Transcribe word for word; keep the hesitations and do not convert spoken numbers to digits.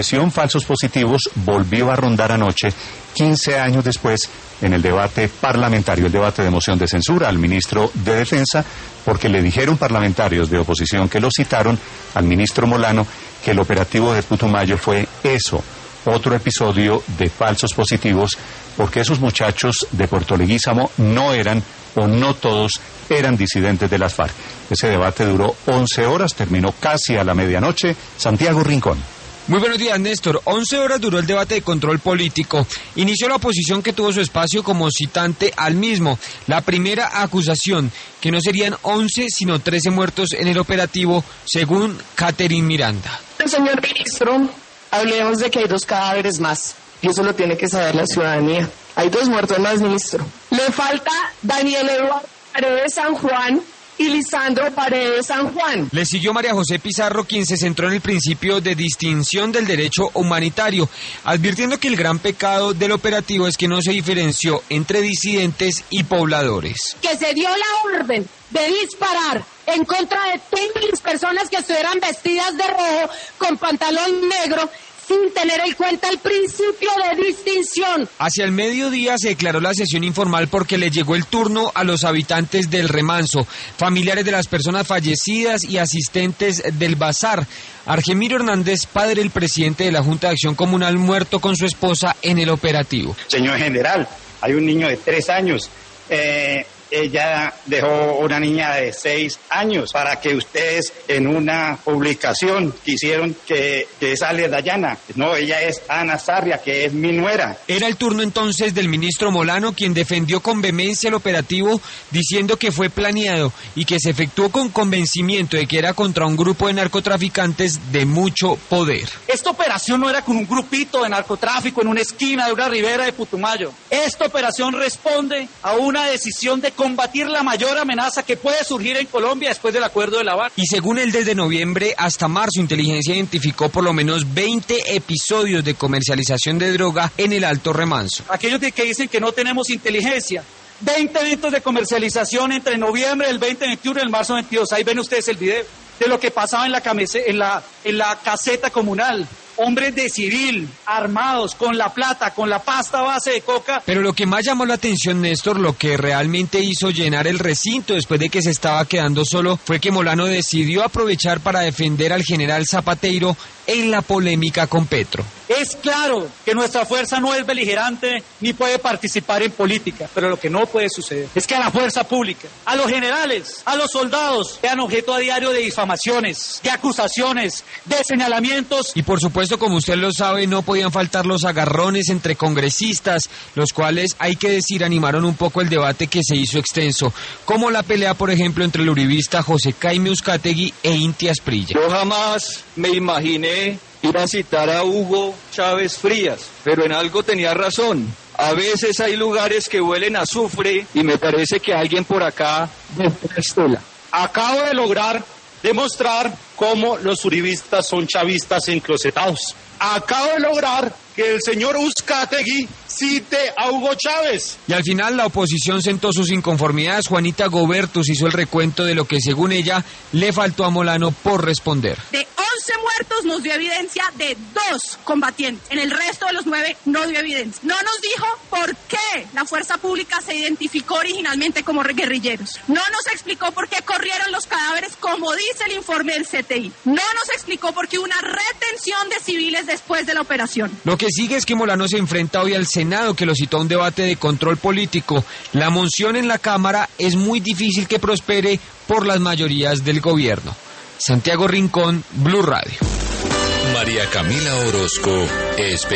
expresión falsos positivos volvió a rondar anoche, quince años después, en el debate parlamentario, el debate de moción de censura al ministro de Defensa, porque le dijeron parlamentarios de oposición que lo citaron al ministro Molano que el operativo de Putumayo fue eso, otro episodio de falsos positivos, porque esos muchachos de Puerto Leguízamo no eran, o no todos, eran disidentes de las FARC. Ese debate duró once horas, terminó casi a la medianoche. Santiago Rincón. Muy buenos días, Néstor. once horas duró el debate de control político. Inició la oposición, que tuvo su espacio como citante al mismo. La primera acusación, que no serían once sino trece muertos en el operativo, según Catherine Miranda. Señor ministro, hablemos de que hay dos cadáveres más, y eso lo tiene que saber la ciudadanía. Hay dos muertos más, ministro. Le falta Daniel Eduardo Paredes San Juan y Lisandro Paredes San Juan. Le siguió María José Pizarro, quien se centró en el principio de distinción del derecho humanitario, advirtiendo que el gran pecado del operativo es que no se diferenció entre disidentes y pobladores. Que se dio la orden de disparar en contra de todas las personas que estuvieran vestidas de rojo con pantalón negro, sin tener en cuenta el principio de distinción. Hacia el mediodía se declaró la sesión informal porque le llegó el turno a los habitantes del Remanso, familiares de las personas fallecidas y asistentes del bazar. Argemiro Hernández, padre del presidente de la Junta de Acción Comunal, muerto con su esposa en el operativo. Señor general, hay un niño de tres años. Eh... Ella dejó una niña de seis años para que ustedes en una publicación quisieron que, que sale Dayana. No, ella es Ana Sarria, que es mi nuera. Era el turno entonces del ministro Molano, quien defendió con vehemencia el operativo, diciendo que fue planeado y que se efectuó con convencimiento de que era contra un grupo de narcotraficantes de mucho poder. Esta operación no era con un grupito de narcotráfico en una esquina de una ribera de Putumayo. Esta operación responde a una decisión de combatir la mayor amenaza que puede surgir en Colombia después del acuerdo de La Habana. Y según él, desde noviembre hasta marzo, inteligencia identificó por lo menos veinte episodios de comercialización de droga en el Alto Remanso. Aquellos que dicen que no tenemos inteligencia, veinte eventos de comercialización entre noviembre del veinte veintiuno y el marzo veintidós. Ahí ven ustedes el video de lo que pasaba en la, camese, en la, en la caseta comunal. Hombres de civil, armados, con la plata, con la pasta base de coca. Pero lo que más llamó la atención, Néstor, lo que realmente hizo llenar el recinto después de que se estaba quedando solo, fue que Molano decidió aprovechar para defender al general Zapateiro en la polémica con Petro. Es claro que nuestra fuerza no es beligerante ni puede participar en política, pero lo que no puede suceder es que a la fuerza pública, a los generales, a los soldados, sean objeto a diario de difamaciones, de acusaciones, de señalamientos. Y por supuesto, como usted lo sabe, no podían faltar los agarrones entre congresistas, los cuales, hay que decir, animaron un poco el debate que se hizo extenso, como la pelea, por ejemplo, entre el uribista José Jaime Uzcategui e Inti Asprilla. Yo jamás me imaginé ir a citar a Hugo Chávez Frías, pero en algo tenía razón. A veces hay lugares que huelen a azufre y me parece que alguien por acá Estela. Acabo de lograr demostrar cómo los uribistas son chavistas enclosetados. Acabo de lograr que el señor Uzcategui cite a Hugo Chávez. Y al final la oposición sentó sus inconformidades. Juanita Gobertus hizo el recuento de lo que, según ella, le faltó a Molano por responder. De once muertos nos dio evidencia de dos combatientes. En el resto de los nueve no dio evidencia. No nos dijo por qué la fuerza pública se identificó originalmente como guerrilleros. No nos explicó por qué corrieron los cadáveres, como dice el informe del C T I. No nos explicó por qué hubo una retención de civiles después de la operación. Lo que sigue es que Molano se enfrenta hoy al Senado, que lo citó a un debate de control político. La moción en la Cámara es muy difícil que prospere por las mayorías del gobierno. Santiago Rincón, Blue Radio. María Camila Orozco es